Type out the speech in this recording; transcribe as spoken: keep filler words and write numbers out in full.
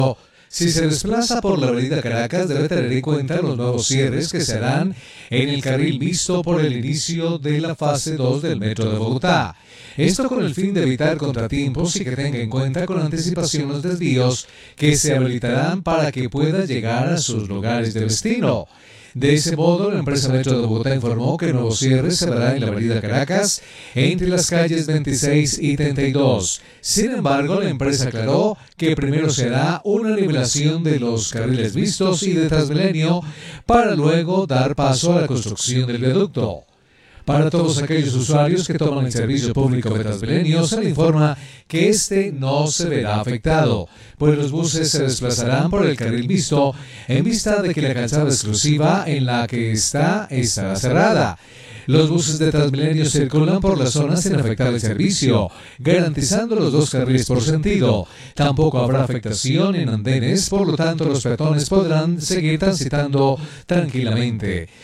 Si se desplaza por la avenida Caracas, debe tener en cuenta los nuevos cierres que se harán en el carril visto por el inicio de la fase dos del Metro de Bogotá. Esto con el fin de evitar contratiempos y que tenga en cuenta con anticipación los desvíos que se habilitarán para que pueda llegar a sus lugares de destino. De ese modo, la empresa Metro de Bogotá informó que el nuevo cierre se dará en la avenida Caracas entre las calles veintiséis y treinta y dos. Sin embargo, la empresa aclaró que primero se hará una nivelación de los carriles vistos y de Transmilenio para luego dar paso a la construcción del viaducto. Para todos aquellos usuarios que toman el servicio público de Transmilenio, se le informa que este no se verá afectado, pues los buses se desplazarán por el carril visto en vista de que la calzada exclusiva en la que está estará cerrada. Los buses de Transmilenio circulan por la zona sin afectar el servicio, garantizando los dos carriles por sentido. Tampoco habrá afectación en andenes, por lo tanto los peatones podrán seguir transitando tranquilamente.